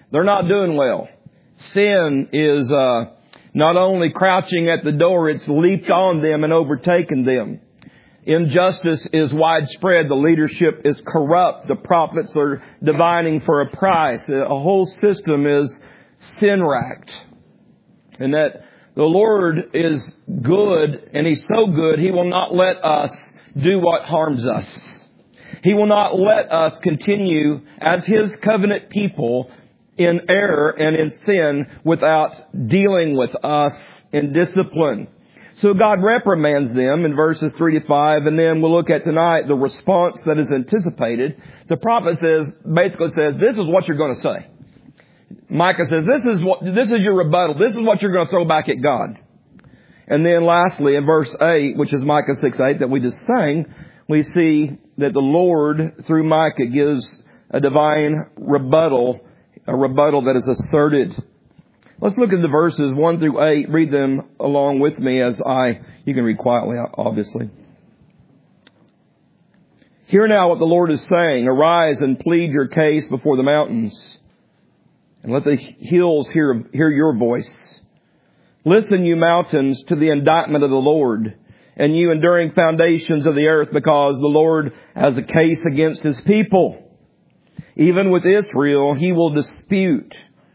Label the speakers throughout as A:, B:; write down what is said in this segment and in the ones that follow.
A: They're not doing well. Sin is not only crouching at the door, it's leaped on them and overtaken them. Injustice is widespread. The leadership is corrupt. The prophets are divining for a price. The whole system is sin-racked. And that the Lord is good, and He's so good, He will not let us do what harms us. He will not let us continue as His covenant people in error and in sin without dealing with us in discipline. So God reprimands them in verses 3 to 5, and then we'll look at tonight the response that is anticipated. The prophet basically says, this is what you're going to say. Micah says, this is your rebuttal. This is what you're going to throw back at God. And then lastly, in verse 8, which is Micah 6:8 that we just sang, we see that the Lord, through Micah, gives a divine rebuttal, a rebuttal that is asserted. Let's look at the verses 1 through 8. Read them along with me you can read quietly, obviously. Hear now what the Lord is saying. Arise and plead your case before the mountains, and let the hills hear your voice. Listen, you mountains, to the indictment of the Lord, and you enduring foundations of the earth, because the Lord has a case against His people. Even with Israel, He will dispute.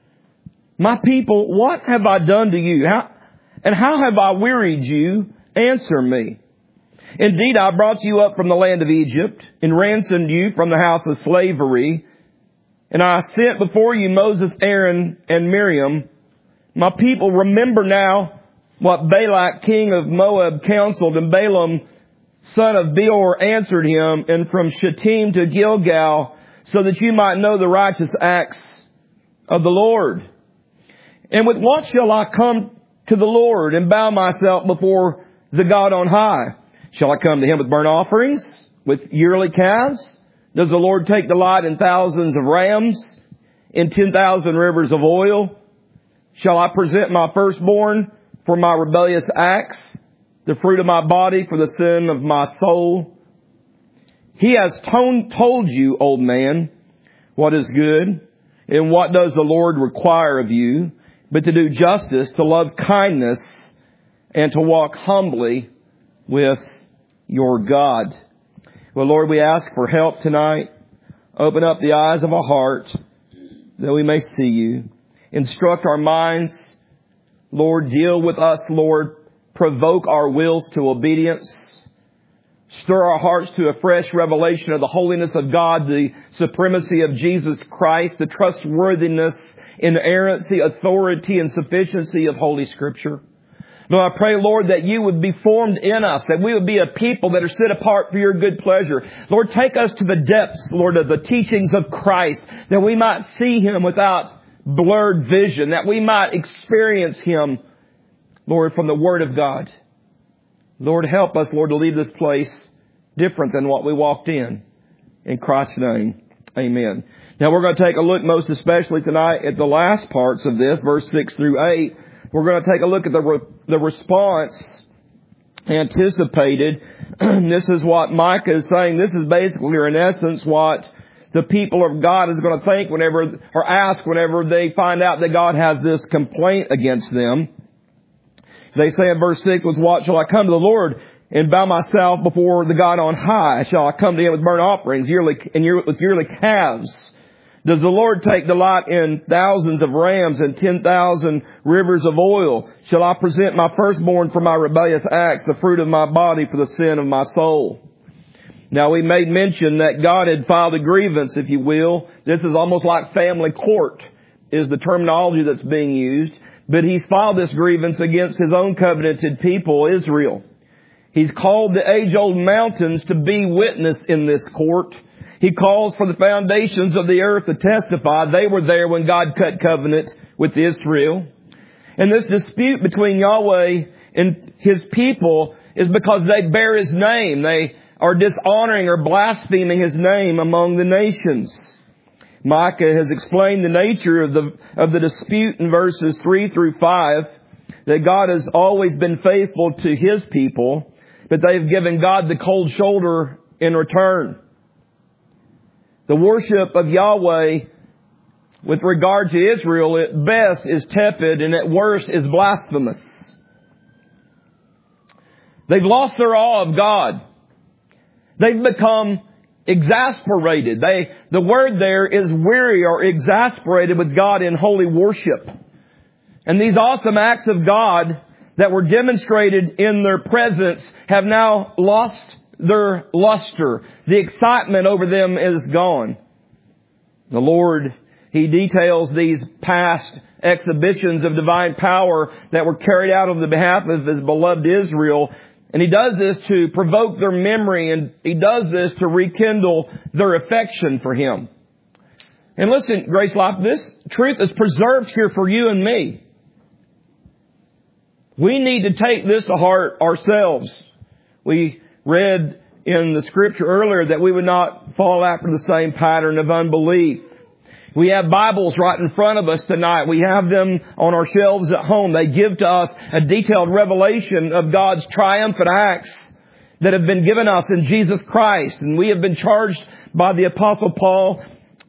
A: My people, what have I done to you? How have I wearied you? Answer me. Indeed, I brought you up from the land of Egypt and ransomed you from the house of slavery. And I sent before you Moses, Aaron, and Miriam. My people, remember now what Balak, king of Moab, counseled, and Balaam, son of Beor, answered him, and from Shittim to Gilgal, so that you might know the righteous acts of the Lord. And with what shall I come to the Lord and bow myself before the God on high? Shall I come to Him with burnt offerings, with yearly calves? Does the Lord take delight in thousands of rams, in 10,000 rivers of oil? Shall I present my firstborn for my rebellious acts, the fruit of my body for the sin of my soul? He has told you, old man, what is good, and what does the Lord require of you, but to do justice, to love kindness, and to walk humbly with your God. Well, Lord, we ask for help tonight. Open up the eyes of our heart that we may see you. Instruct our minds. Lord, deal with us, Lord. Provoke our wills to obedience. Stir our hearts to a fresh revelation of the holiness of God, the supremacy of Jesus Christ, the trustworthiness, inerrancy, authority, and sufficiency of Holy Scripture. Lord, I pray, Lord, that you would be formed in us, that we would be a people that are set apart for your good pleasure. Lord, take us to the depths, Lord, of the teachings of Christ, that we might see Him without blurred vision, that we might experience Him, Lord, from the Word of God. Lord, help us, Lord, to leave this place different than what we walked in. In Christ's name, amen. Now we're going to take a look most especially tonight at the last parts of this, verse 6 through 8. We're going to take a look at the response anticipated. This is what Micah is saying. This is basically, or in essence, what the people of God is going to think whenever, or ask whenever they find out that God has this complaint against them. They say in verse 6, with what shall I come to the Lord and bow myself before the God on high? Shall I come to Him with burnt offerings, with yearly calves? Does the Lord take delight in thousands of rams and 10,000 rivers of oil? Shall I present my firstborn for my rebellious acts, the fruit of my body for the sin of my soul? Now, we made mention that God had filed a grievance, if you will. This is almost like family court, is the terminology that's being used. But He's filed this grievance against His own covenanted people, Israel. He's called the age-old mountains to be witness in this court. He calls for the foundations of the earth to testify. They were there when God cut covenant with Israel. And this dispute between Yahweh and His people is because they bear His name. They are dishonoring or blaspheming His name among the nations. Micah has explained the nature of the dispute in verses 3 through 5, that God has always been faithful to His people, but they've given God the cold shoulder in return. The worship of Yahweh with regard to Israel, at best is tepid and at worst is blasphemous. They've lost their awe of God. They've become exasperated. The word there is weary or exasperated with God in holy worship. And these awesome acts of God that were demonstrated in their presence have now lost their luster. The excitement over them is gone. The Lord, He details these past exhibitions of divine power that were carried out on the behalf of His beloved Israel. And He does this to provoke their memory, and He does this to rekindle their affection for Him. And listen, Grace Life, this truth is preserved here for you and me. We need to take this to heart ourselves. We read in the Scripture earlier that we would not fall after the same pattern of unbelief. We have Bibles right in front of us tonight. We have them on our shelves at home. They give to us a detailed revelation of God's triumphant acts that have been given us in Jesus Christ. And we have been charged by the Apostle Paul,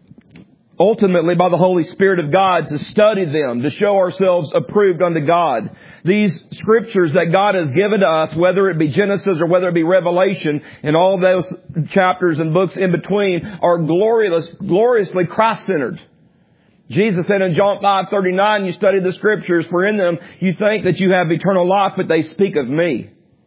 A: ultimately by the Holy Spirit of God, to study them, to show ourselves approved unto God. These Scriptures that God has given to us, whether it be Genesis or whether it be Revelation, and all those chapters and books in between, are gloriously Christ-centered. Jesus said in John 5:39, you study the Scriptures, for in them you think that you have eternal life, but they speak of me.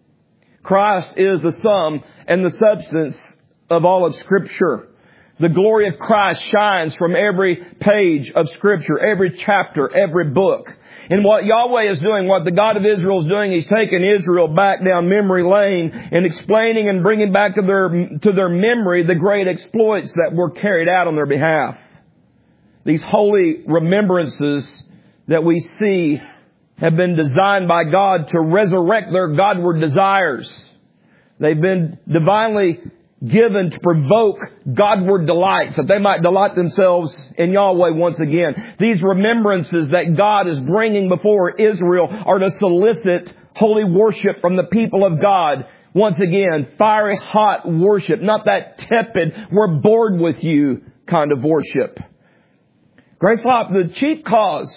A: Christ is the sum and the substance of all of Scripture. The glory of Christ shines from every page of Scripture, every chapter, every book. And what Yahweh is doing, what the God of Israel is doing, He's taking Israel back down memory lane and explaining and bringing back to their memory the great exploits that were carried out on their behalf. These holy remembrances that we see have been designed by God to resurrect their Godward desires. They've been divinely given to provoke Godward delights, that they might delight themselves in Yahweh once again. These remembrances that God is bringing before Israel are to solicit holy worship from the people of God. Once again, fiery hot worship, not that tepid, we're bored with you kind of worship. Grace Life, the chief cause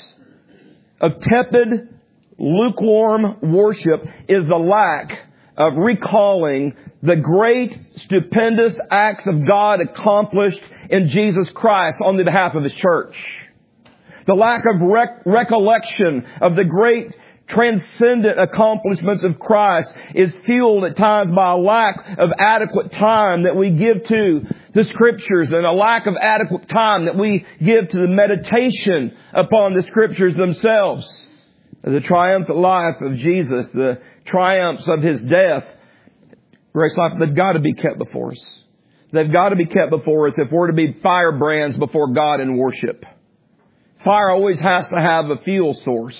A: of tepid, lukewarm worship is the lack of recalling the great, stupendous acts of God accomplished in Jesus Christ on the behalf of His church. The lack of recollection of the great, transcendent accomplishments of Christ is fueled at times by a lack of adequate time that we give to the Scriptures, and a lack of adequate time that we give to the meditation upon the Scriptures themselves. The triumphant life of Jesus, the triumphs of His death, Grace Life, they've got to be kept before us. They've got to be kept before us if we're to be firebrands before God in worship. Fire always has to have a fuel source.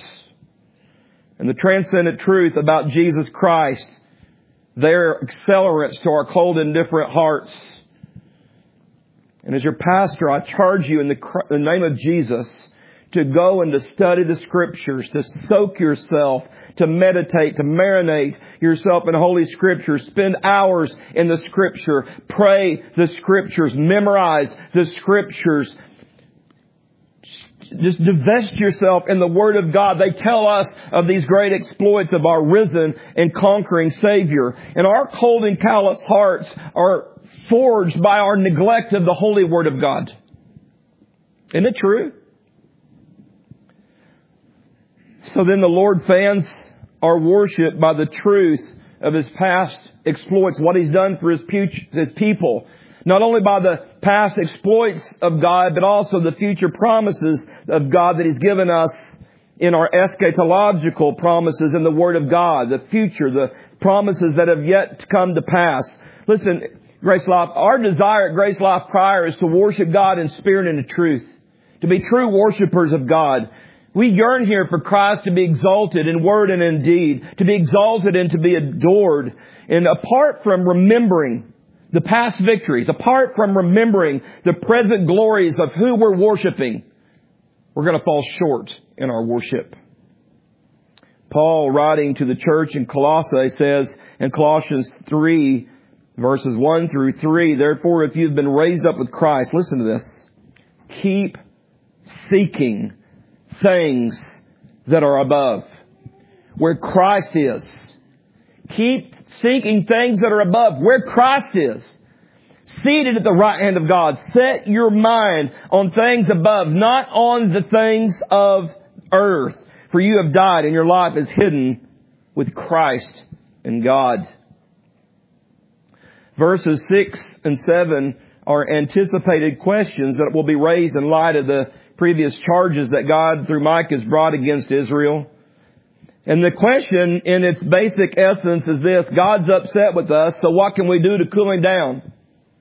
A: And the transcendent truth about Jesus Christ, they're accelerants to our cold, indifferent hearts. And as your pastor, I charge you in the name of Jesus to go and to study the Scriptures, to soak yourself, to meditate, to marinate yourself in Holy Scriptures. Spend hours in the Scripture. Pray the Scriptures. Memorize the Scriptures. Just divest yourself in the Word of God. They tell us of these great exploits of our risen and conquering Savior. And our cold and callous hearts are forged by our neglect of the holy Word of God. Isn't it true? So then the Lord fans our worship by the truth of His past exploits, what He's done for His people. Not only by the past exploits of God, but also the future promises of God that He's given us in our eschatological promises in the Word of God. The future, the promises that have yet to come to pass. Listen, Grace Life, our desire at Grace Life Prior is to worship God in spirit and in truth. To be true worshipers of God. We yearn here for Christ to be exalted in word and in deed, to be exalted and to be adored. And apart from remembering the past victories, apart from remembering the present glories of who we're worshiping, we're going to fall short in our worship. Paul, writing to the church in Colossae, says in Colossians 3, verses 1 through 3, therefore, if you've been raised up with Christ, listen to this, keep seeking things that are above, where Christ is. Keep seeking things that are above, where Christ is. Seated at the right hand of God. Set your mind on things above, not on the things of earth. For you have died and your life is hidden with Christ in God. Verses 6 and 7 are anticipated questions that will be raised in light of the previous charges that God through Micah has brought against Israel. And the question in its basic essence is this: God's upset with us, so what can we do to cool Him down?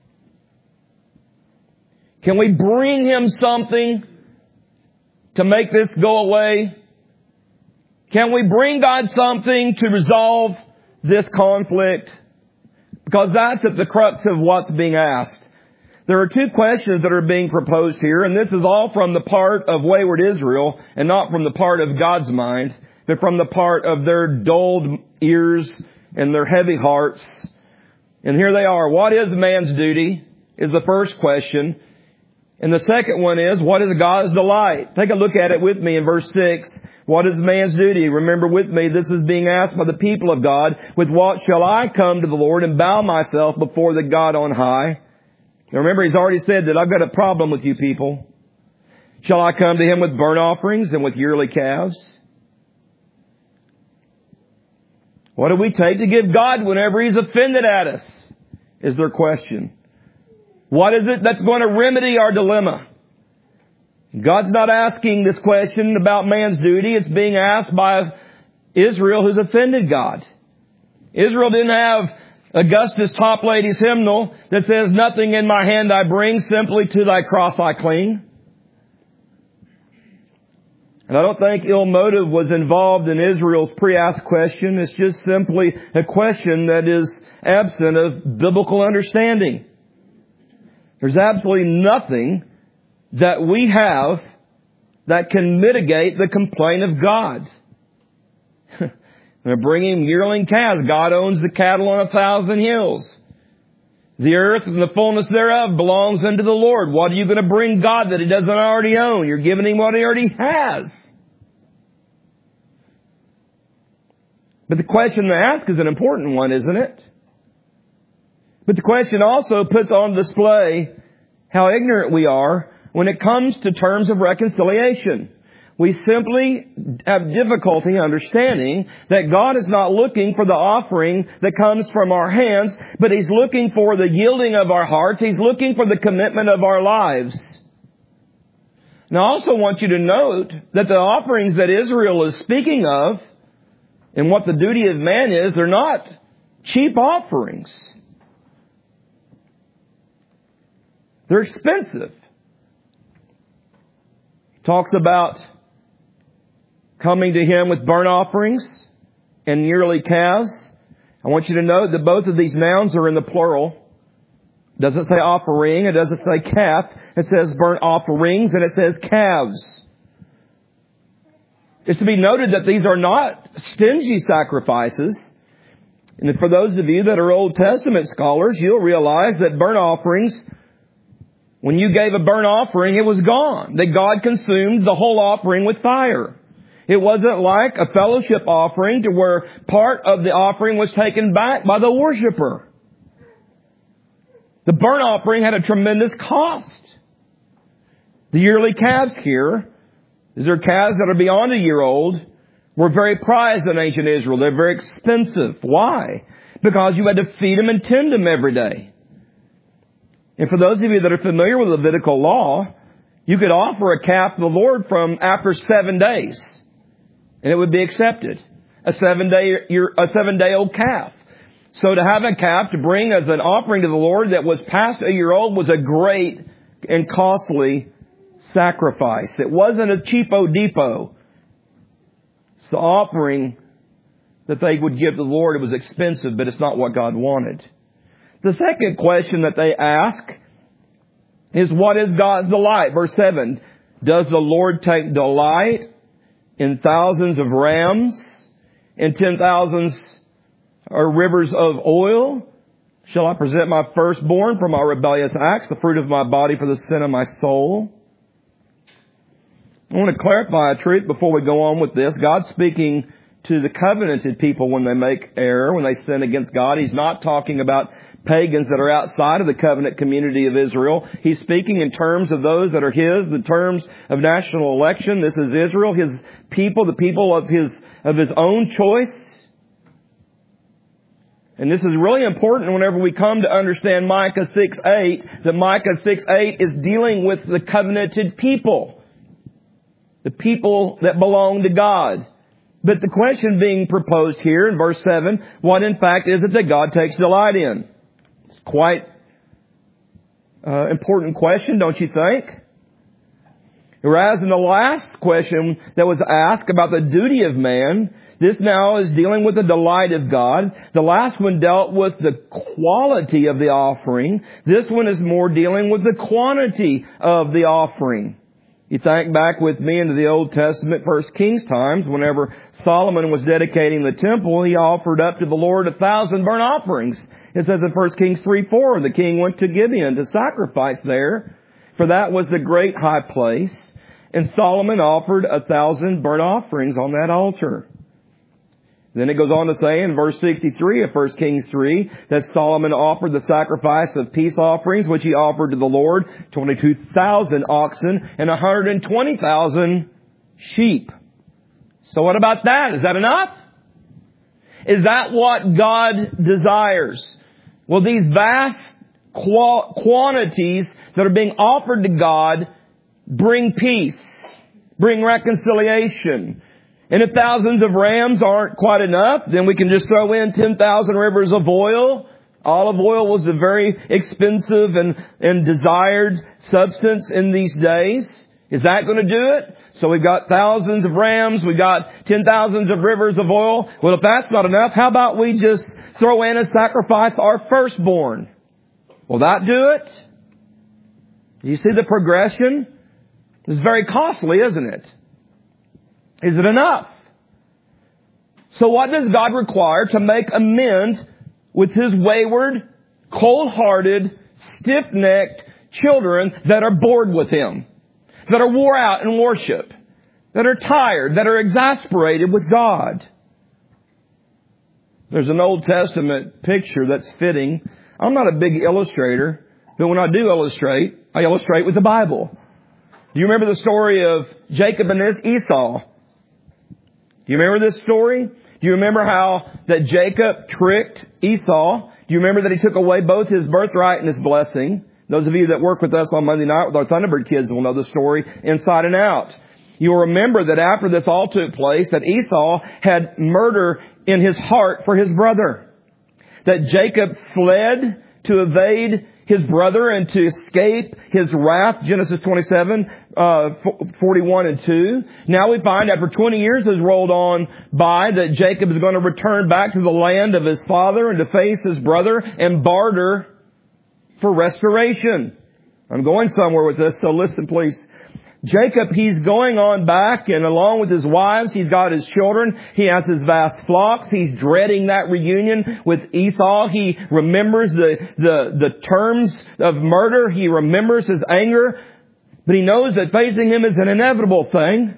A: Can we bring Him something to make this go away? Can we bring God something to resolve this conflict? Because that's at the crux of what's being asked. There are two questions that are being proposed here, and this is all from the part of wayward Israel, and not from the part of God's mind, but from the part of their dulled ears and their heavy hearts. And here they are. What is man's duty? Is the first question. And the second one is, what is God's delight? Take a look at it with me in verse 6. What is man's duty? Remember with me, this is being asked by the people of God. With what shall I come to the Lord and bow myself before the God on high? Now remember, He's already said that I've got a problem with you people. Shall I come to Him with burnt offerings and with yearly calves? What do we take to give God whenever He's offended at us? Is their question. What is it that's going to remedy our dilemma? God's not asking this question about man's duty. It's being asked by Israel who's offended God. Israel didn't have Augustus Toplady's hymnal that says, nothing in my hand I bring, simply to thy cross I cling. And I don't think ill motive was involved in Israel's pre-asked question. It's just simply a question that is absent of biblical understanding. There's absolutely nothing that we have that can mitigate the complaint of God. They're bringing yearling calves. God owns the cattle on 1,000 hills. The earth and the fullness thereof belongs unto the Lord. What are you going to bring God that He doesn't already own? You're giving Him what He already has. But the question to ask is an important one, isn't it? But the question also puts on display how ignorant we are when it comes to terms of reconciliation. We simply have difficulty understanding that God is not looking for the offering that comes from our hands, but He's looking for the yielding of our hearts. He's looking for the commitment of our lives. Now I also want you to note that the offerings that Israel is speaking of and what the duty of man is, they're not cheap offerings. They're expensive. He talks about coming to Him with burnt offerings and yearly calves. I want you to note that both of these nouns are in the plural. It doesn't say offering. It doesn't say calf. It says burnt offerings and it says calves. It's to be noted that these are not stingy sacrifices. And for those of you that are Old Testament scholars, you'll realize that burnt offerings, when you gave a burnt offering, it was gone. That God consumed the whole offering with fire. It wasn't like a fellowship offering to where part of the offering was taken back by the worshiper. The burnt offering had a tremendous cost. The yearly calves here, these are calves that are beyond a year old, were very prized in ancient Israel. They're very expensive. Why? Because you had to feed them and tend them every day. And for those of you that are familiar with Levitical law, you could offer a calf to the Lord from after 7 days, and it would be accepted. A 7-day-old calf. So to have a calf to bring as an offering to the Lord that was past a year old was a great and costly sacrifice. It wasn't a cheapo depot. It's the offering that they would give to the Lord. It was expensive, but it's not what God wanted. The second question that they ask is, what is God's delight? Verse 7, does the Lord take delight in thousands of rams, in 10,000s or rivers of oil? Shall I present my firstborn for my rebellious acts, the fruit of my body for the sin of my soul? want to clarify a truth before we go on with this. God's speaking to the covenanted people when they make error, when they sin against God. He's not talking about pagans that are outside of the covenant community of Israel. He's speaking in terms of those that are His, the terms of national election. This is Israel, His people, the people of His own choice. And this is really important whenever we come to understand Micah 6:8, that Micah 6:8 is dealing with the covenanted people. The people that belong to God. But the question being proposed here in verse 7, what in fact is it that God takes delight in? It's quite important question, don't you think? Whereas in the last question that was asked about the duty of man, this now is dealing with the delight of God. The last one dealt with the quality of the offering. This one is more dealing with the quantity of the offering. You think back with me into the Old Testament, 1 Kings times, whenever Solomon was dedicating the temple, he offered up to the Lord 1,000 burnt offerings. It says in 1 Kings 3:4, the king went to Gibeon to sacrifice there, for that was the great high place. And Solomon offered 1,000 burnt offerings on that altar. Then it goes on to say in verse 63 of 1 Kings 3 that Solomon offered the sacrifice of peace offerings, which he offered to the Lord, 22,000 oxen and 120,000 sheep. So what about that? Is that enough? Is that what God desires? Well, these vast quantities that are being offered to God bring peace, bring reconciliation. And if thousands of rams aren't quite enough, then we can just throw in 10,000 rivers of oil. Olive oil was a very expensive and desired substance in these days. Is that going to do it? So we've got thousands of rams, we've got 10,000s of rivers of oil. Well, if that's not enough, how about we just throw in and sacrifice our firstborn? Will that do it? Do you see the progression? It's very costly, isn't it? Is it enough? So what does God require to make amends with His wayward, cold-hearted, stiff-necked children that are bored with Him, that are wore out in worship, that are tired, that are exasperated with God? There's an Old Testament picture that's fitting. I'm not a big illustrator, but when I do illustrate, I illustrate with the Bible. Do you remember the story of Jacob and Esau? Do you remember this story? Do you remember how that Jacob tricked Esau? Do you remember that he took away both his birthright and his blessing? Those of you that work with us on Monday night with our Thunderbird kids will know the story inside and out. You'll remember that after this all took place, that Esau had murder in his heart for his brother. That Jacob fled to evade his brother and to escape his wrath. Genesis 27, 41 and 2. Now we find after 20 years has rolled on by that Jacob is going to return back to the land of his father and to face his brother and barter for restoration. I'm going somewhere with this, so listen please. Jacob, he's going on back, and along with his wives, he's got his children. He has his vast flocks. He's dreading that reunion with Esau. He remembers the terms of murder. He remembers his anger. But he knows that facing him is an inevitable thing.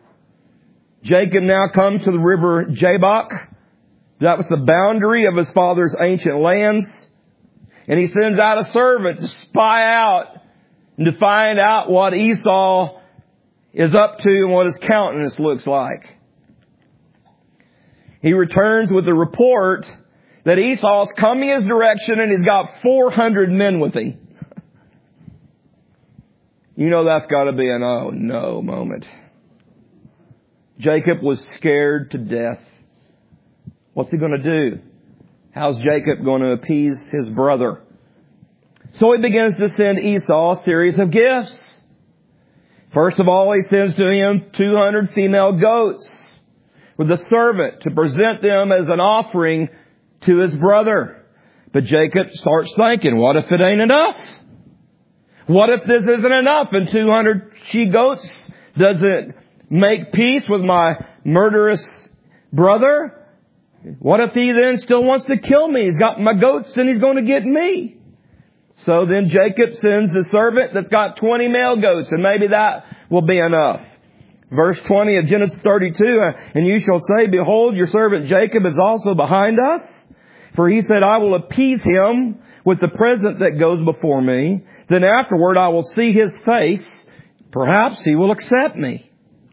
A: Jacob now comes to the river Jabbok. That was the boundary of his father's ancient lands. And he sends out a servant to spy out and to find out what Esau is up to and what his countenance looks like. He returns with a report that Esau's coming his direction and he's got 400 men with him. You know that's got to be an oh no moment. Jacob was scared to death. What's he going to do? How's Jacob going to appease his brother? So he begins to send Esau a series of gifts. First of all, he sends to him 200 female goats with a servant to present them as an offering to his brother. But Jacob starts thinking, what if it ain't enough? What if this isn't enough and 200 she-goats doesn't make peace with my murderous brother? What if he then still wants to kill me? He's got my goats and he's going to get me. So then Jacob sends a servant that's got 20 male goats, and maybe that will be enough. Verse 20 of Genesis 32, and you shall say, behold, your servant Jacob is also behind us. For he said, I will appease him with the present that goes before me. Then afterward I will see his face. Perhaps he will accept me.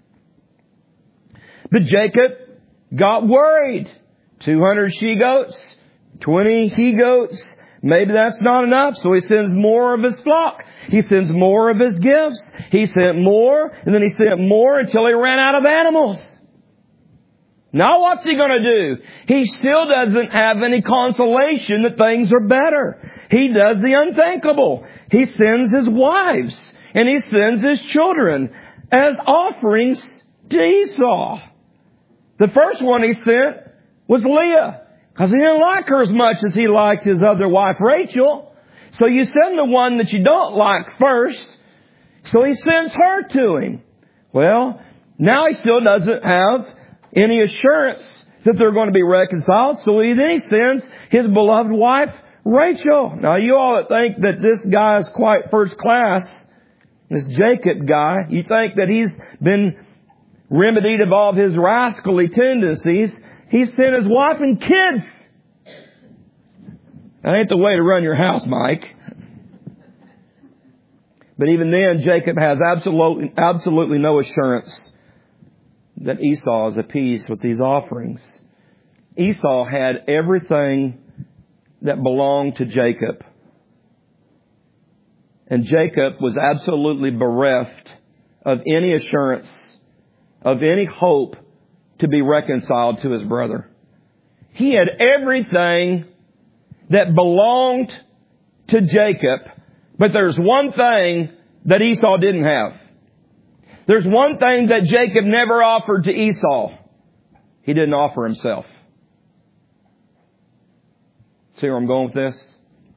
A: But Jacob got worried. 200 she-goats, 20 he-goats. Maybe that's not enough, so he sends more of his flock. He sends more of his gifts. He sent more, and then he sent more until he ran out of animals. Now what's he going to do? He still doesn't have any consolation that things are better. He does the unthinkable. He sends his wives, and he sends his children as offerings to Esau. The first one he sent was Leah, because he didn't like her as much as he liked his other wife, Rachel. So you send the one that you don't like first. So he sends her to him. Well, now he still doesn't have any assurance that they're going to be reconciled. So then he sends his beloved wife, Rachel. Now you all that think that this guy is quite first class, this Jacob guy, you think that he's been remedied of all of his rascally tendencies. He sent his wife and kids. That ain't the way to run your house, Mike. But even then, Jacob has absolutely no assurance that Esau is appeased with these offerings. Esau had everything that belonged to Jacob. And Jacob was absolutely bereft of any assurance, of any hope to be reconciled to his brother. He had everything that belonged to Jacob, but there's one thing that Esau didn't have. There's one thing that Jacob never offered to Esau. He didn't offer himself. See where I'm going with this?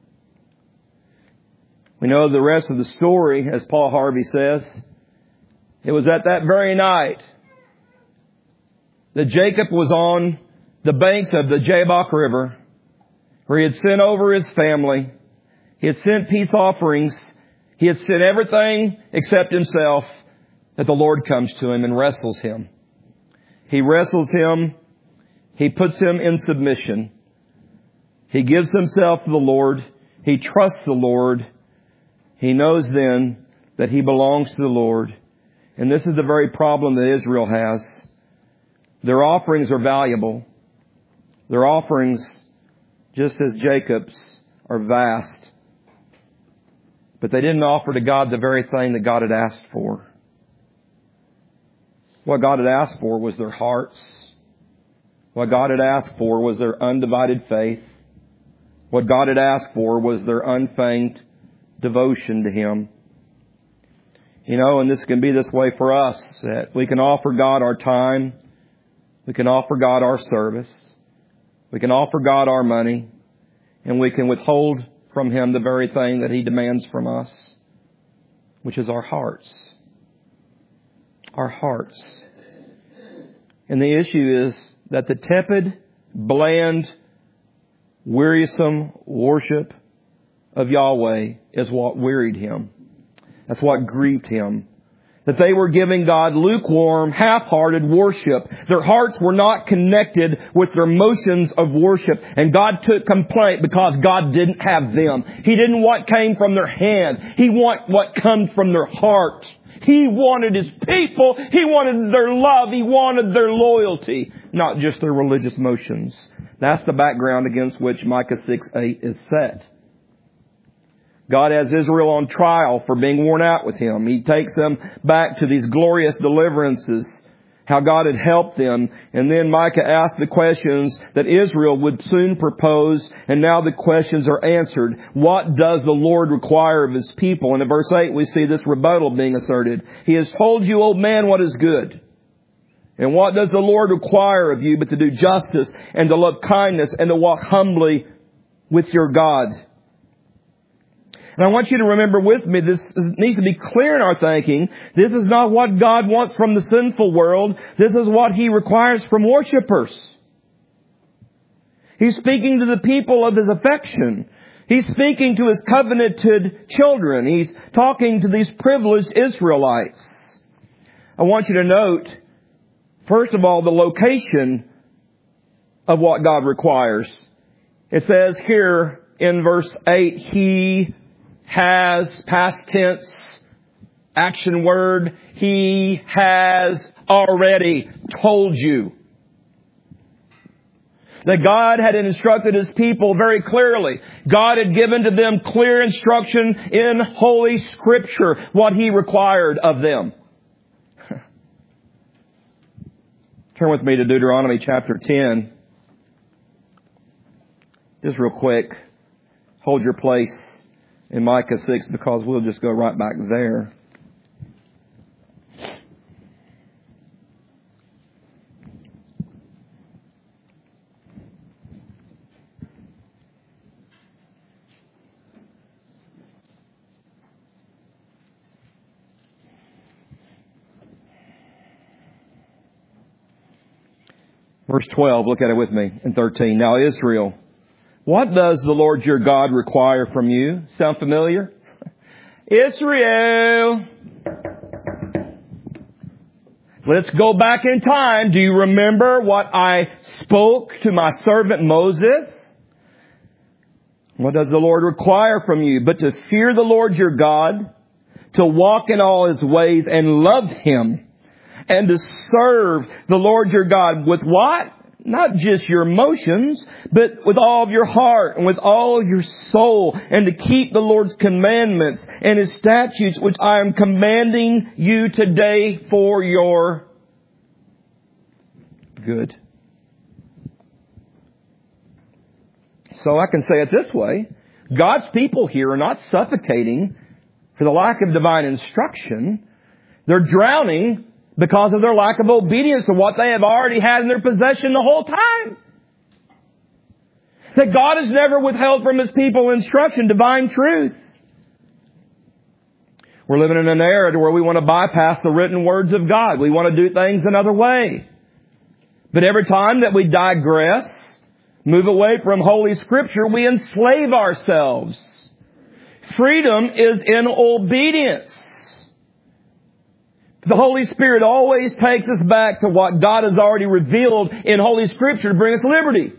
A: We know the rest of the story, as Paul Harvey says. It was at that very night that Jacob was on the banks of the Jabbok River, where he had sent over his family. He had sent peace offerings. He had sent everything except himself, that the Lord comes to him and wrestles him. He wrestles him. He puts him in submission. He gives himself to the Lord. He trusts the Lord. He knows then that he belongs to the Lord. And this is the very problem that Israel has. Their offerings are valuable. Their offerings, just as Jacob's, are vast. But they didn't offer to God the very thing that God had asked for. What God had asked for was their hearts. What God had asked for was their undivided faith. What God had asked for was their unfeigned devotion to Him. You know, and this can be this way for us, that we can offer God our time. We can offer God our service. We can offer God our money. And we can withhold from Him the very thing that He demands from us, which is our hearts. Our hearts. And the issue is that the tepid, bland, wearisome worship of Yahweh is what wearied Him. That's what grieved Him. That they were giving God lukewarm, half-hearted worship. Their hearts were not connected with their motions of worship. And God took complaint because God didn't have them. He didn't want what came from their hand. He wanted what comes from their heart. He wanted His people. He wanted their love. He wanted their loyalty, not just their religious motions. That's the background against which Micah 6:8 is set. God has Israel on trial for being worn out with Him. He takes them back to these glorious deliverances, how God had helped them. And then Micah asked the questions that Israel would soon propose, and now the questions are answered. What does the Lord require of His people? And in verse 8 we see this rebuttal being asserted. He has told you, O man, what is good. And what does the Lord require of you but to do justice and to love kindness and to walk humbly with your God? And I want you to remember with me, this needs to be clear in our thinking. This is not what God wants from the sinful world. This is what He requires from worshipers. He's speaking to the people of His affection. He's speaking to His covenanted children. He's talking to these privileged Israelites. I want you to note, first of all, the location of what God requires. It says here in verse 8, He has, past tense, action word, He has already told you. That God had instructed His people very clearly. God had given to them clear instruction in Holy Scripture what He required of them. Turn with me to Deuteronomy chapter 10. Just real quick. Hold your place in Micah 6 because we'll just go right back there. Verse 12, look at it with me, and 13. Now Israel, what does the Lord your God require from you? Sound familiar? Israel! Let's go back in time. Do you remember what I spoke to my servant Moses? What does the Lord require from you? But to fear the Lord your God, to walk in all His ways and love Him, and to serve the Lord your God with what? Not just your emotions, but with all of your heart and with all of your soul. And to keep the Lord's commandments and His statutes, which I am commanding you today for your good. So I can say it this way. God's people here are not suffocating for the lack of divine instruction. They're drowning because of their lack of obedience to what they have already had in their possession the whole time. That God has never withheld from His people instruction, divine truth. We're living in an era where we want to bypass the written words of God. We want to do things another way. But every time that we digress, move away from Holy Scripture, we enslave ourselves. Freedom is in obedience. The Holy Spirit always takes us back to what God has already revealed in Holy Scripture to bring us liberty.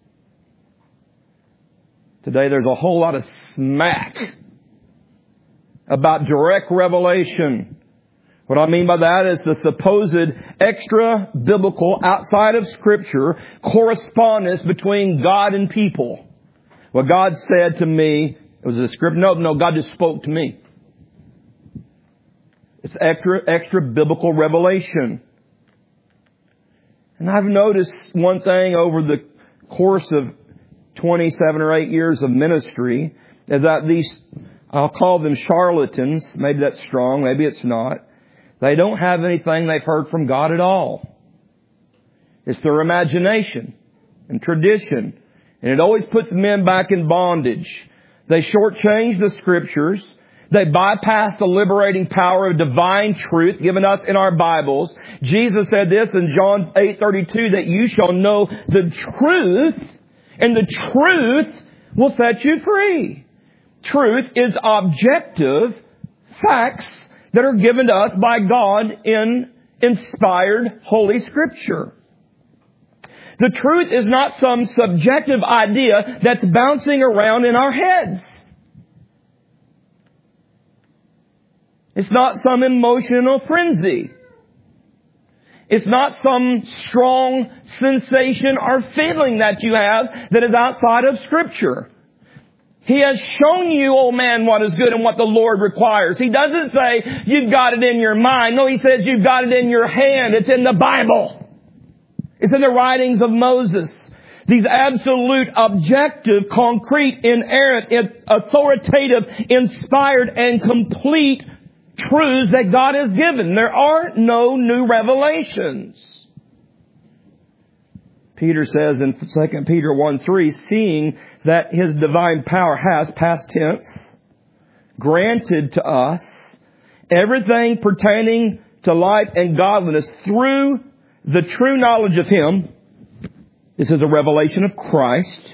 A: Today there's a whole lot of smack about direct revelation. What I mean by that is the supposed extra-biblical, outside of Scripture, correspondence between God and people. What God said to me, it was a script. No, God just spoke to me. It's extra biblical revelation. And I've noticed one thing over the course of 27 or 8 years of ministry is that these, I'll call them charlatans. Maybe that's strong. Maybe it's not. They don't have anything they've heard from God at all. It's their imagination and tradition. And it always puts men back in bondage. They shortchange the Scriptures. They bypass the liberating power of divine truth given us in our Bibles. Jesus said this in John 8:32, that you shall know the truth, and the truth will set you free. Truth is objective facts that are given to us by God in inspired Holy Scripture. The truth is not some subjective idea that's bouncing around in our heads. It's not some emotional frenzy. It's not some strong sensation or feeling that you have that is outside of Scripture. He has shown you, oh man, what is good and what the Lord requires. He doesn't say you've got it in your mind. No, He says you've got it in your hand. It's in the Bible. It's in the writings of Moses. These absolute, objective, concrete, inerrant, authoritative, inspired, and complete truths that God has given. There are no new revelations. Peter says in 2 Peter 1:3, seeing that His divine power has, past tense, granted to us everything pertaining to life and godliness through the true knowledge of Him. This is a revelation of Christ,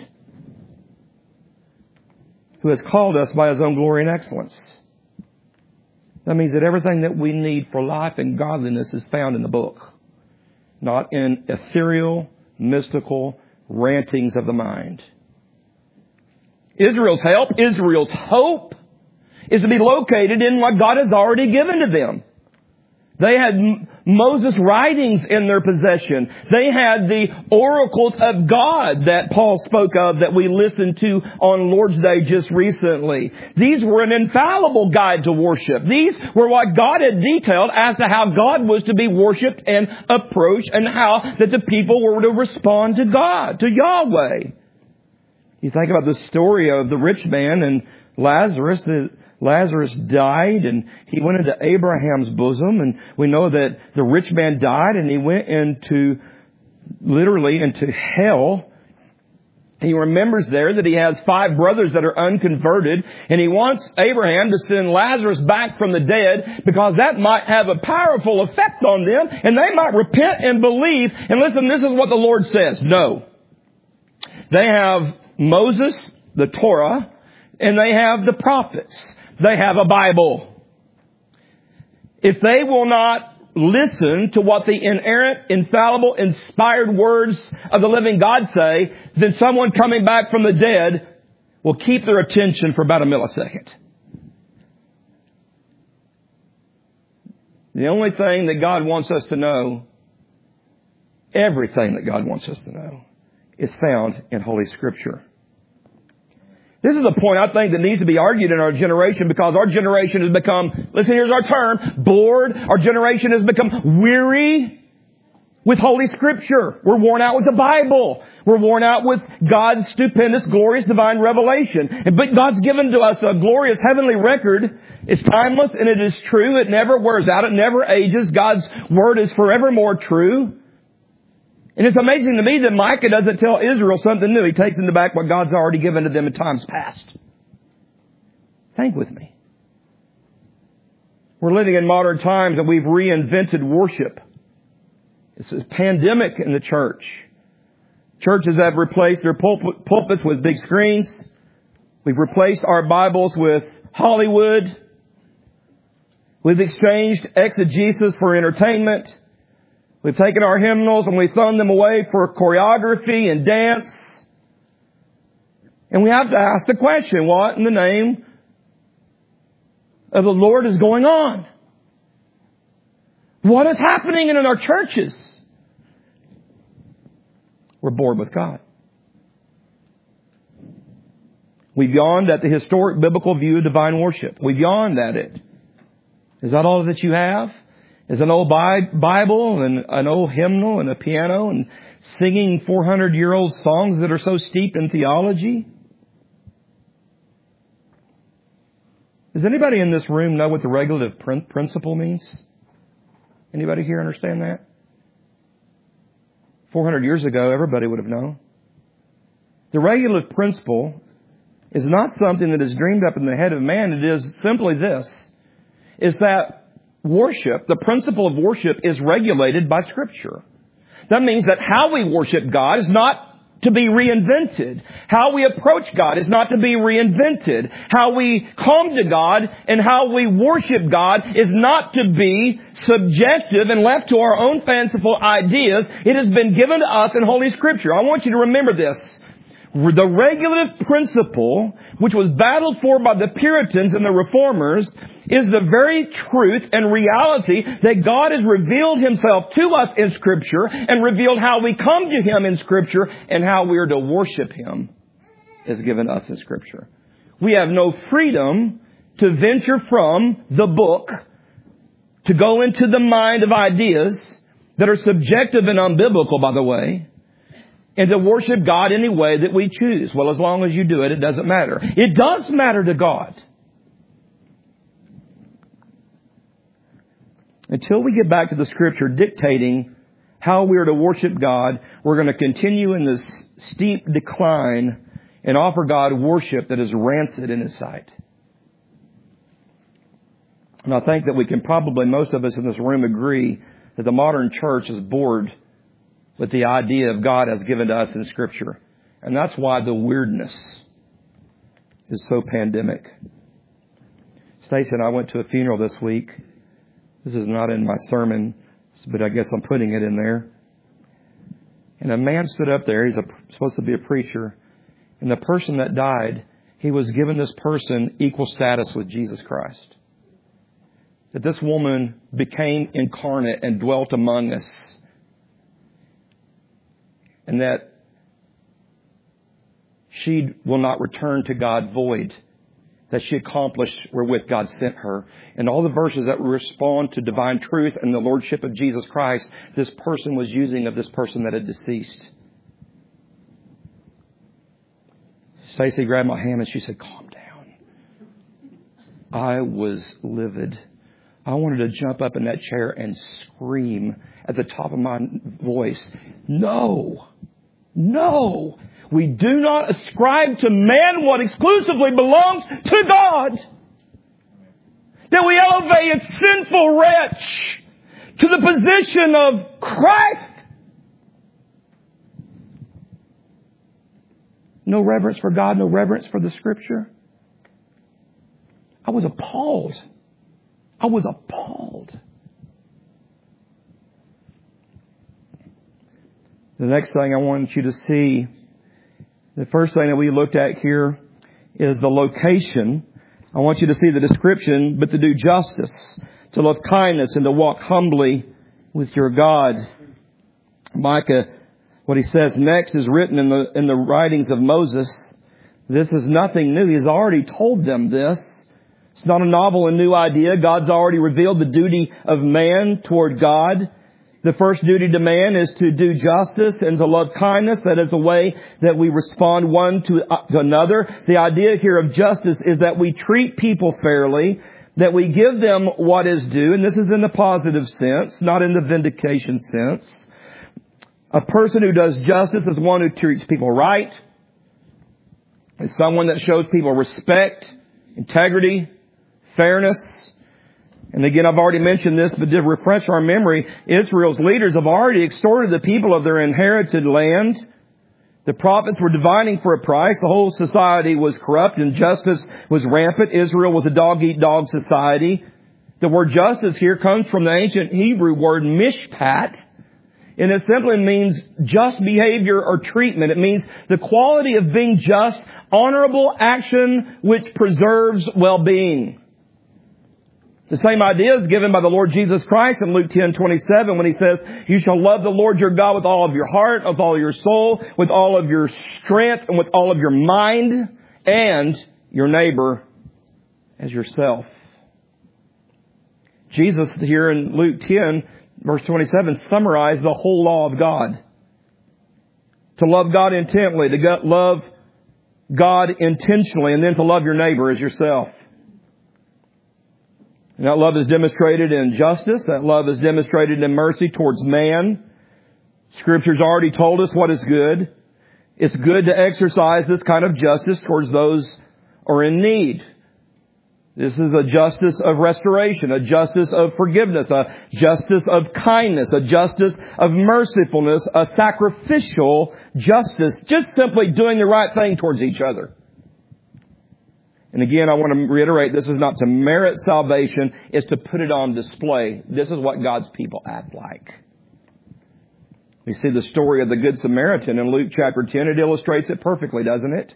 A: who has called us by His own glory and excellence. That means that everything that we need for life and godliness is found in the book, not in ethereal, mystical rantings of the mind. Israel's hope is to be located in what God has already given to them. They had Moses' writings in their possession. They had the oracles of God that Paul spoke of that we listened to on Lord's Day just recently. These were an infallible guide to worship. These were what God had detailed as to how God was to be worshipped and approached and how that the people were to respond to God, to Yahweh. You think about the story of the rich man and Lazarus. Lazarus died and he went into Abraham's bosom, and we know that the rich man died and he went literally into hell. He remembers there that he has 5 brothers that are unconverted, and he wants Abraham to send Lazarus back from the dead because that might have a powerful effect on them and they might repent and believe. And listen, this is what the Lord says. No. They have Moses, the Torah, and they have the prophets. They have a Bible. If they will not listen to what the inerrant, infallible, inspired words of the living God say, then someone coming back from the dead will keep their attention for about a millisecond. The only thing that God wants us to know, everything that God wants us to know, is found in Holy Scripture. This is a point I think that needs to be argued in our generation, because our generation has become, listen, here's our term, bored. Our generation has become weary with Holy Scripture. We're worn out with the Bible. We're worn out with God's stupendous, glorious, divine revelation. But God's given to us a glorious heavenly record. It's timeless and it is true. It never wears out. It never ages. God's Word is forevermore true. And it's amazing to me that Micah doesn't tell Israel something new. He takes into back what God's already given to them in times past. Think with me. We're living in modern times and we've reinvented worship. It's a pandemic in the church. Churches have replaced their pulpits with big screens. We've replaced our Bibles with Hollywood. We've exchanged exegesis for entertainment. We've taken our hymnals and we've thrown them away for choreography and dance. And we have to ask the question, what in the name of the Lord is going on? What is happening in our churches? We're bored with God. We've yawned at the historic biblical view of divine worship. We've yawned at it. Is that all that you have? Is an old Bible and an old hymnal and a piano and singing 400-year-old songs that are so steeped in theology? Does anybody in this room know what the regulative principle means? Anybody here understand that? 400 years ago, everybody would have known. The regulative principle is not something that is dreamed up in the head of man. It is simply this, is that worship, the principle of worship, is regulated by Scripture. That means that how we worship God is not to be reinvented. How we approach God is not to be reinvented. How we come to God and how we worship God is not to be subjective and left to our own fanciful ideas. It has been given to us in Holy Scripture. I want you to remember this. The regulative principle, which was battled for by the Puritans and the Reformers, is the very truth and reality that God has revealed Himself to us in Scripture and revealed how we come to Him in Scripture and how we are to worship Him is given us in Scripture. We have no freedom to venture from the book, to go into the mind of ideas that are subjective and unbiblical, by the way, and to worship God any way that we choose. Well, as long as you do it, it doesn't matter. It does matter to God. Until we get back to the Scripture dictating how we are to worship God, we're going to continue in this steep decline and offer God worship that is rancid in His sight. And I think that we can probably, most of us in this room, agree that the modern church is bored with the idea of God as given to us in Scripture. And that's why the weirdness is so pandemic. Stacy and I went to a funeral this week. This is not in my sermon, but I guess I'm putting it in there. And a man stood up there. He's supposed to be a preacher. And the person that died, he was given this person equal status with Jesus Christ. That this woman became incarnate and dwelt among us. And that she will not return to God void. That she accomplished wherewith God sent her. And all the verses that respond to divine truth and the Lordship of Jesus Christ, this person was using of this person that had deceased. Stacy grabbed my hand and she said, "Calm down." I was livid. I wanted to jump up in that chair and scream at the top of my voice, "No! No! We do not ascribe to man what exclusively belongs to God. That we elevate a sinful wretch to the position of Christ. No reverence for God, no reverence for the Scripture." I was appalled. I was appalled. The next thing I want you to see, the first thing that we looked at here is the location. I want you to see the description, but to do justice, to love kindness, and to walk humbly with your God. Micah, what he says next is written in the writings of Moses. This is nothing new. He's already told them this. It's not a novel and new idea. God's already revealed the duty of man toward God. The first duty to man is to do justice and to love kindness. That is the way that we respond one to another. The idea here of justice is that we treat people fairly, that we give them what is due, and this is in the positive sense, not in the vindication sense. A person who does justice is one who treats people right. It's someone that shows people respect, integrity, fairness. And again, I've already mentioned this, but to refresh our memory, Israel's leaders have already extorted the people of their inherited land. The prophets were divining for a price. The whole society was corrupt. Injustice was rampant. Israel was a dog-eat-dog society. The word justice here comes from the ancient Hebrew word mishpat. And it simply means just behavior or treatment. It means the quality of being just, honorable action which preserves well-being. The same idea is given by the Lord Jesus Christ in Luke 10:27 when He says, "You shall love the Lord your God with all of your heart, with all your soul, with all of your strength, and with all of your mind, and your neighbor as yourself." Jesus here in Luke 10, verse 27, summarized the whole law of God. To love God intently, to love God intentionally, and then to love your neighbor as yourself. And that love is demonstrated in justice. That love is demonstrated in mercy towards man. Scripture's already told us what is good. It's good to exercise this kind of justice towards those who are in need. This is a justice of restoration, a justice of forgiveness, a justice of kindness, a justice of mercifulness, a sacrificial justice, just simply doing the right thing towards each other. And again, I want to reiterate, this is not to merit salvation, it's to put it on display. This is what God's people act like. We see the story of the Good Samaritan in Luke chapter 10. It illustrates it perfectly, doesn't it?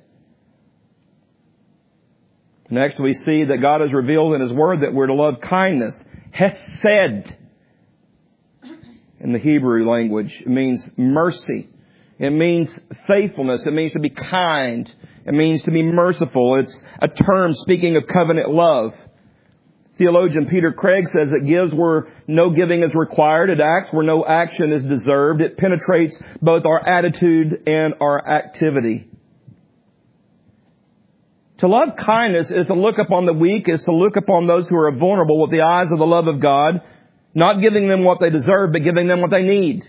A: Next, we see that God has revealed in His Word that we're to love kindness. Hesed in the Hebrew language. It means mercy. It means faithfulness. It means to be kind. It means to be merciful. It's a term speaking of covenant love. Theologian Peter Craig says it gives where no giving is required. It acts where no action is deserved. It penetrates both our attitude and our activity. To love kindness is to look upon the weak, is to look upon those who are vulnerable with the eyes of the love of God, not giving them what they deserve, but giving them what they need.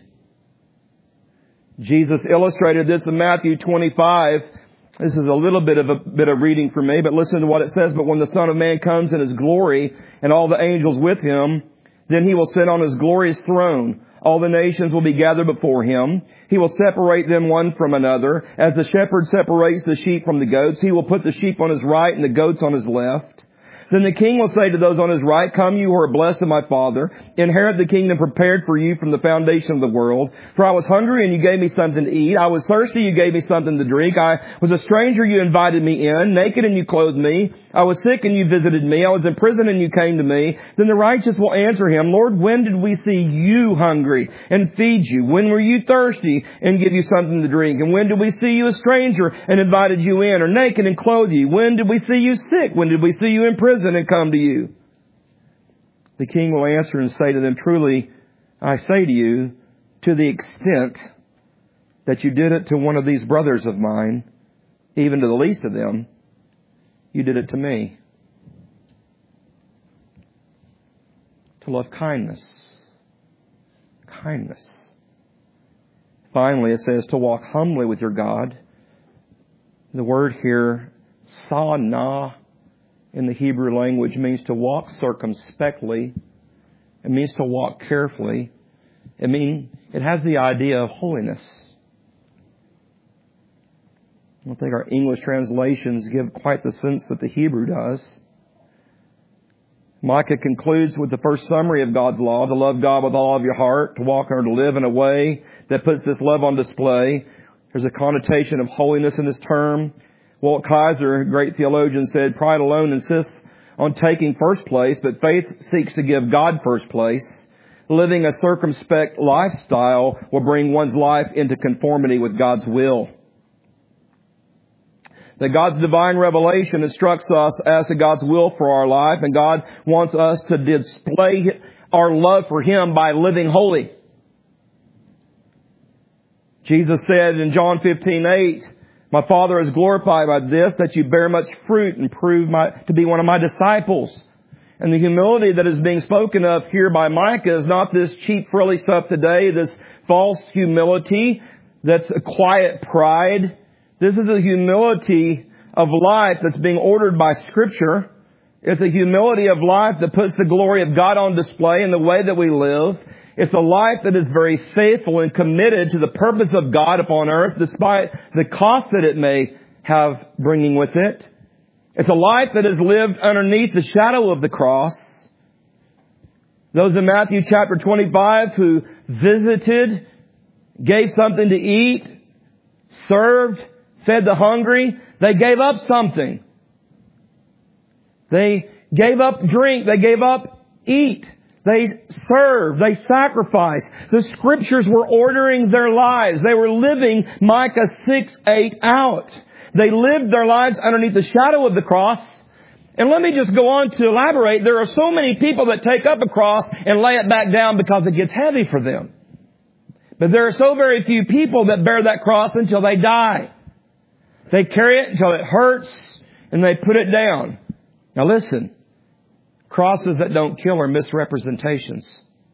A: Jesus illustrated this in Matthew 25. This is a little bit of reading for me, but listen to what it says. "But when the Son of Man comes in His glory and all the angels with Him, then He will sit on His glorious throne. All the nations will be gathered before Him. He will separate them one from another. As the shepherd separates the sheep from the goats, He will put the sheep on His right and the goats on His left. Then the king will say to those on his right, come you who are blessed of my Father, inherit the kingdom prepared for you from the foundation of the world. For I was hungry and you gave me something to eat. I was thirsty, you gave me something to drink. I was a stranger, you invited me in. Naked and you clothed me. I was sick and you visited me. I was in prison and you came to me. Then the righteous will answer him, Lord, when did we see you hungry and feed you? When were you thirsty and give you something to drink? And when did we see you a stranger and invited you in, or naked and clothed you? When did we see you sick? When did we see you in prison and come to you? The king will answer and say to them, truly, I say to you, to the extent that you did it to one of these brothers of mine, even to the least of them, you did it to me. To love kindness. Kindness. Finally, it says to walk humbly with your God. The word here, sa-na, in the Hebrew language means to walk circumspectly. It means to walk carefully. It has the idea of holiness. I don't think our English translations give quite the sense that the Hebrew does. Micah concludes with the first summary of God's law, to love God with all of your heart, to walk or to live in a way that puts this love on display. There's a connotation of holiness in this term. Walt Kaiser, a great theologian, said, pride alone insists on taking first place, but faith seeks to give God first place. Living a circumspect lifestyle will bring one's life into conformity with God's will. That God's divine revelation instructs us as to God's will for our life, and God wants us to display our love for Him by living holy. Jesus said in John 15:8, my Father is glorified by this, that you bear much fruit and prove to be one of my disciples. And the humility that is being spoken of here by Micah is not this cheap, frilly stuff today, this false humility that's a quiet pride. This is a humility of life that's being ordered by Scripture. It's a humility of life that puts the glory of God on display in the way that we live. It's a life that is very faithful and committed to the purpose of God upon earth, despite the cost that it may have bringing with it. It's a life that is lived underneath the shadow of the cross. Those in Matthew chapter 25 who visited, gave something to eat, served, fed the hungry, they gave up something. They gave up drink. They gave up eat. They served. They sacrificed. The Scriptures were ordering their lives. They were living Micah 6:8 out. They lived their lives underneath the shadow of the cross. And let me just go on to elaborate. There are so many people that take up a cross and lay it back down because it gets heavy for them. But there are so very few people that bear that cross until they die. They carry it until it hurts and they put it down. Now listen, crosses that don't kill are misrepresentations.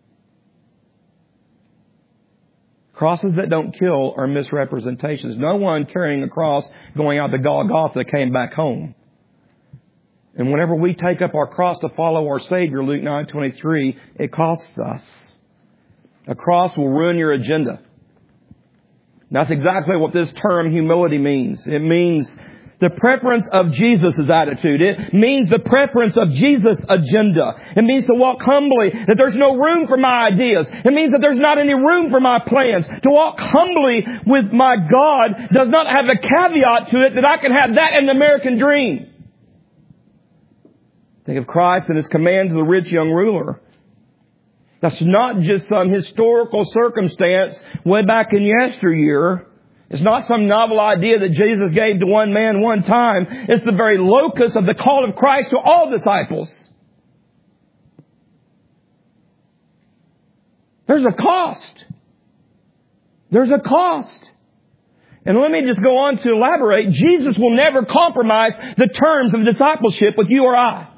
A: Crosses that don't kill are misrepresentations. No one carrying a cross going out to Golgotha came back home. And whenever we take up our cross to follow our Savior, Luke 9:23, it costs us. A cross will ruin your agenda. That's exactly what this term humility means. It means the preference of Jesus' attitude. It means the preference of Jesus' agenda. It means to walk humbly, that there's no room for my ideas. It means that there's not any room for my plans. To walk humbly with my God does not have a caveat to it that I can have that in the American dream. Think of Christ and His command to the rich young ruler. That's not just some historical circumstance way back in yesteryear. It's not some novel idea that Jesus gave to one man one time. It's the very locus of the call of Christ to all disciples. There's a cost. There's a cost. And let me just go on to elaborate. Jesus will never compromise the terms of discipleship with you or I.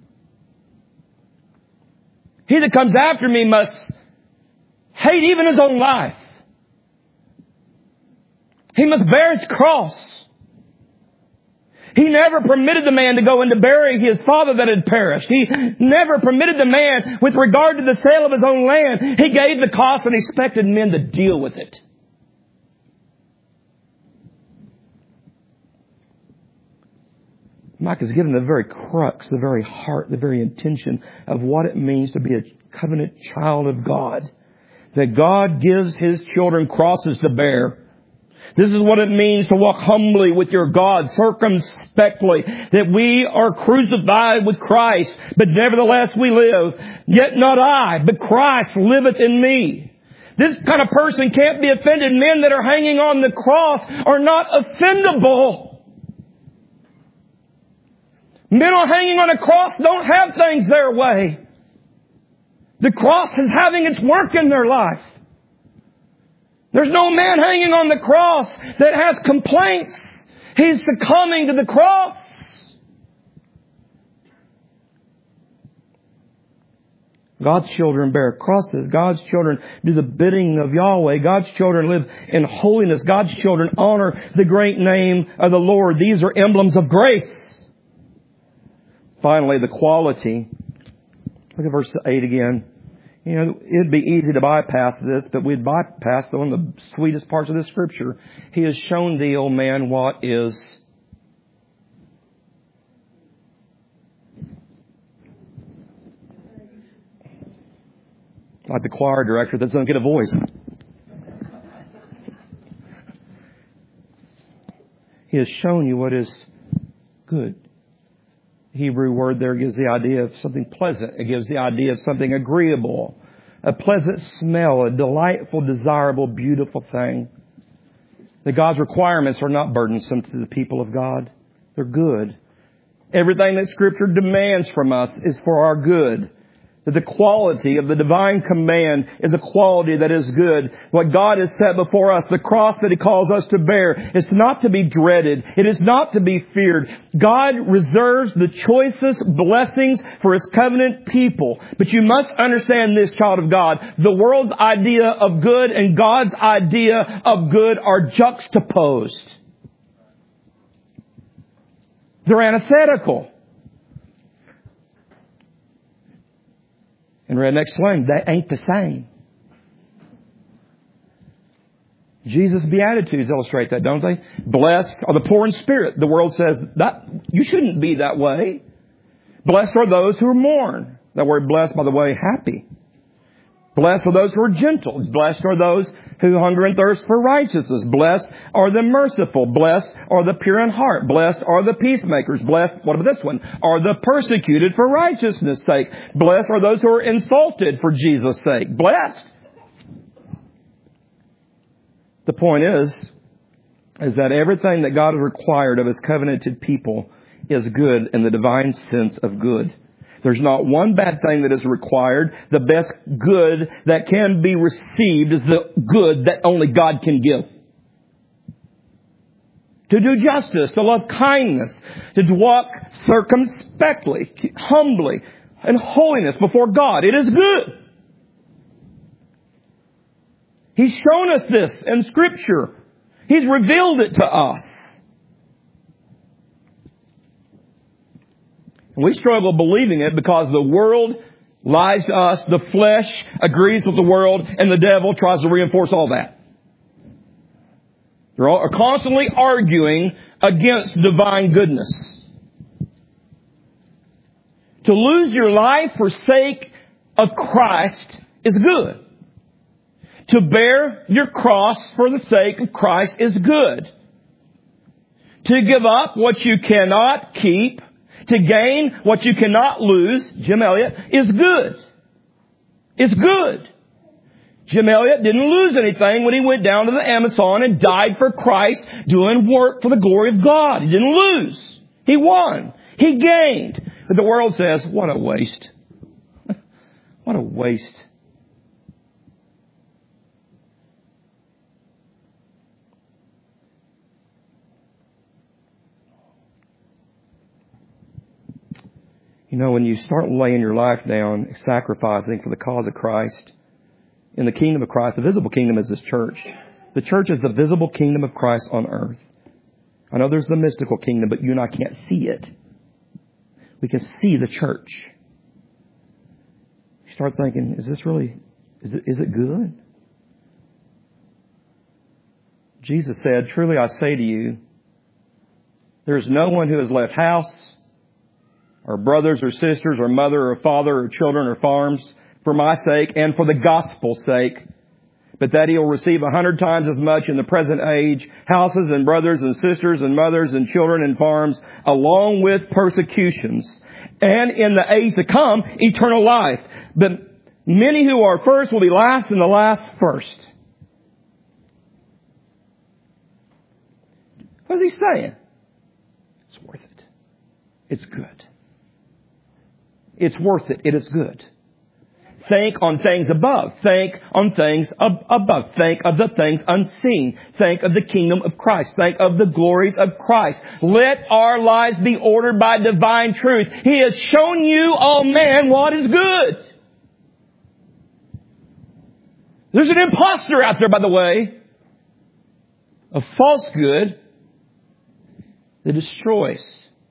A: He that comes after me must hate even his own life. He must bear his cross. He never permitted the man to go and to bury his father that had perished. He never permitted the man with regard to the sale of his own land. He gave the cost and expected men to deal with it. Micah is given the very crux, the very heart, the very intention of what it means to be a covenant child of God. That God gives His children crosses to bear. This is what it means to walk humbly with your God, circumspectly, that we are crucified with Christ, but nevertheless we live. Yet not I, but Christ liveth in me. This kind of person can't be offended. Men that are hanging on the cross are not offendable. Men are hanging on a cross don't have things their way. The cross is having its work in their life. There's no man hanging on the cross that has complaints. He's succumbing to the cross. God's children bear crosses. God's children do the bidding of Yahweh. God's children live in holiness. God's children honor the great name of the Lord. These are emblems of grace. Finally, the quality. Look at verse 8 again. You know, it'd be easy to bypass this, but we'd bypass one of the sweetest parts of the Scripture. He has shown thee, O man, what is like the choir director that doesn't get a voice. He has shown you what is good. Hebrew word there gives the idea of something pleasant. It gives the idea of something agreeable. A pleasant smell, a delightful, desirable, beautiful thing. That God's requirements are not burdensome to the people of God. They're good. Everything that Scripture demands from us is for our good. That the quality of the divine command is a quality that is good. What God has set before us, the cross that He calls us to bear, is not to be dreaded. It is not to be feared. God reserves the choicest blessings for His covenant people. But you must understand this, child of God. The world's idea of good and God's idea of good are juxtaposed. They're antithetical. In redneck slang, they ain't the same. Jesus' Beatitudes illustrate that, don't they? Blessed are the poor in spirit. The world says that you shouldn't be that way. Blessed are those who mourn. That word blessed, by the way, happy. Blessed are those who are gentle. Blessed are those who hunger and thirst for righteousness. Blessed are the merciful. Blessed are the pure in heart. Blessed are the peacemakers. Blessed, what about this one? Are the persecuted for righteousness' sake. Blessed are those who are insulted for Jesus' sake. Blessed. The point is that everything that God has required of His covenanted people is good in the divine sense of good. There's not one bad thing that is required. The best good that can be received is the good that only God can give. To do justice, to love kindness, to walk circumspectly, humbly, in holiness before God. It is good. He's shown us this in Scripture. He's revealed it to us. We struggle believing it because the world lies to us, the flesh agrees with the world, and the devil tries to reinforce all that. They're all constantly arguing against divine goodness. To lose your life for sake of Christ is good. To bear your cross for the sake of Christ is good. To give up what you cannot keep, to gain what you cannot lose, Jim Elliot, is good. It's good. Jim Elliot didn't lose anything when he went down to the Amazon and died for Christ, doing work for the glory of God. He didn't lose. He won. He gained. But the world says, what a waste. What a waste. You know, when you start laying your life down, sacrificing for the cause of Christ, in the kingdom of Christ, the visible kingdom is this church. The church is the visible kingdom of Christ on earth. I know there's the mystical kingdom, but you and I can't see it. We can see the church. You start thinking, is this really, is it good? Jesus said, truly I say to you, there is no one who has left house, or brothers or sisters or mother or father or children or farms for my sake and for the gospel's sake, but that he'll receive 100 times as much in the present age, houses and brothers and sisters and mothers and children and farms, along with persecutions, and in the age to come, eternal life. But many who are first will be last, and the last first. What is he saying? It's worth it. It's good. It's worth it. It is good. Think on things above. Think on things above. Think of the things unseen. Think of the kingdom of Christ. Think of the glories of Christ. Let our lives be ordered by divine truth. He has shown you, oh man, what is good. There's an imposter out there, by the way, of false good that destroys.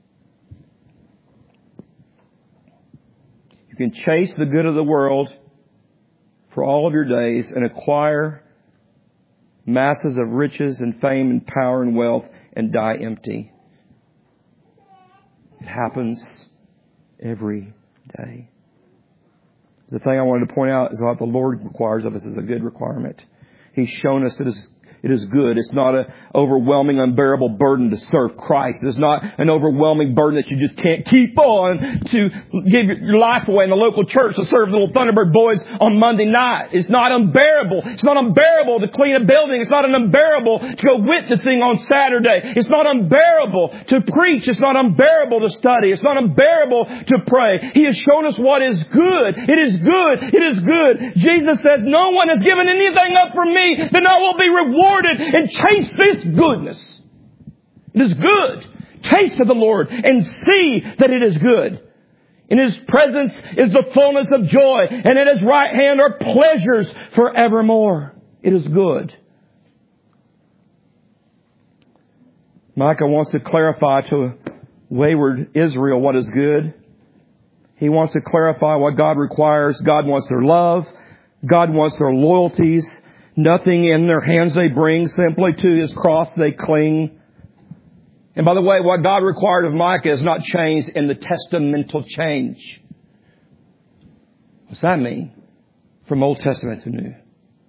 A: You can chase the good of the world for all of your days and acquire masses of riches and fame and power and wealth and die empty. It happens every day. The thing I wanted to point out is what the Lord requires of us is a good requirement. He's shown us that it is good. It's not an overwhelming, unbearable burden to serve Christ. It's not an overwhelming burden that you just can't keep on to give your life away in the local church to serve the little Thunderbird boys on Monday night. It's not unbearable. It's not unbearable to clean a building. It's not unbearable to go witnessing on Saturday. It's not unbearable to preach. It's not unbearable to study. It's not unbearable to pray. He has shown us what is good. It is good. It is good. Jesus says, no one has given anything up for me, then I will be rewarded. And chase this goodness. It is good. Taste of the Lord and see that it is good. In His presence is the fullness of joy, and at His right hand are pleasures forevermore. It is good. Micah wants to clarify to wayward Israel what is good. He wants to clarify what God requires. God wants their love. God wants their loyalties. Nothing in their hands they bring, simply to His cross they cling. And by the way, what God required of Micah is not changed in the testamental change. What's that mean? From Old Testament to New.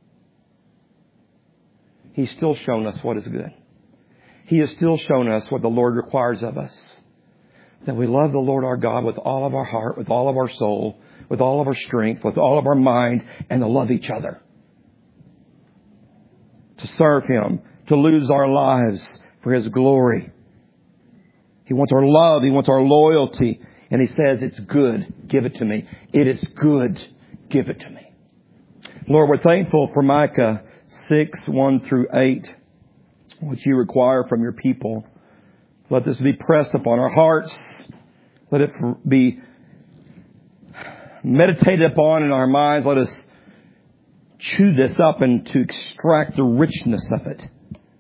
A: He's still shown us what is good. He has still shown us what the Lord requires of us. That we love the Lord our God with all of our heart, with all of our soul, with all of our strength, with all of our mind, and to love each other. To serve Him, to lose our lives for His glory. He wants our love. He wants our loyalty. And He says, it's good. Give it to me. It is good. Give it to me. Lord, we're thankful for Micah 6, 1 through 8, what You require from Your people. Let this be pressed upon our hearts. Let it be meditated upon in our minds. Let us chew this up and to extract the richness of it.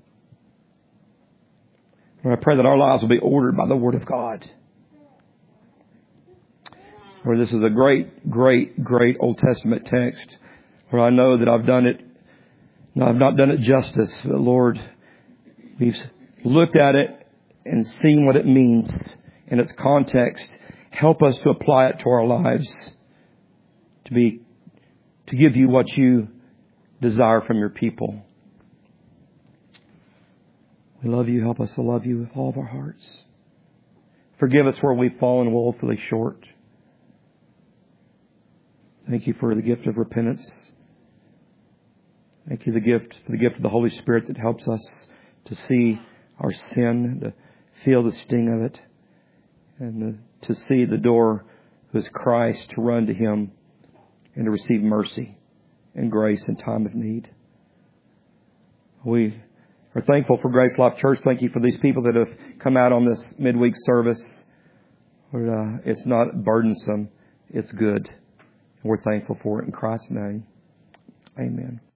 A: Lord, I pray that our lives will be ordered by the Word of God. Lord, this is a great, great, great Old Testament text. Lord, I know that I've not done it justice. But Lord, we've looked at it and seen what it means in its context. Help us to apply it to our lives. To give You what You desire from Your people. We love You. Help us to love You with all of our hearts. Forgive us where we've fallen woefully short. Thank You for the gift of repentance. Thank You for the gift of the Holy Spirit that helps us to see our sin, to feel the sting of it, and to see the door who is Christ, to run to Him and to receive mercy and grace in time of need. We are thankful for Grace Life Church. Thank You for these people that have come out on this midweek service. It's not burdensome. It's good. We're thankful for it in Christ's name. Amen.